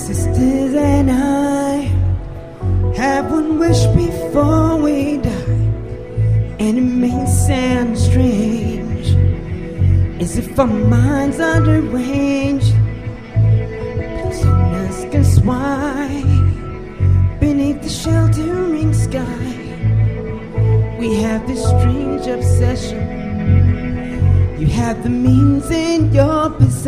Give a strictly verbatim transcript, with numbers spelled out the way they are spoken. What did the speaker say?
sisters and I have one wish before we die, and it may sound strange, as if our minds are deranged. Don't ask us why, beneath the sheltering sky, we have this strange obsession. You have the means in your possession.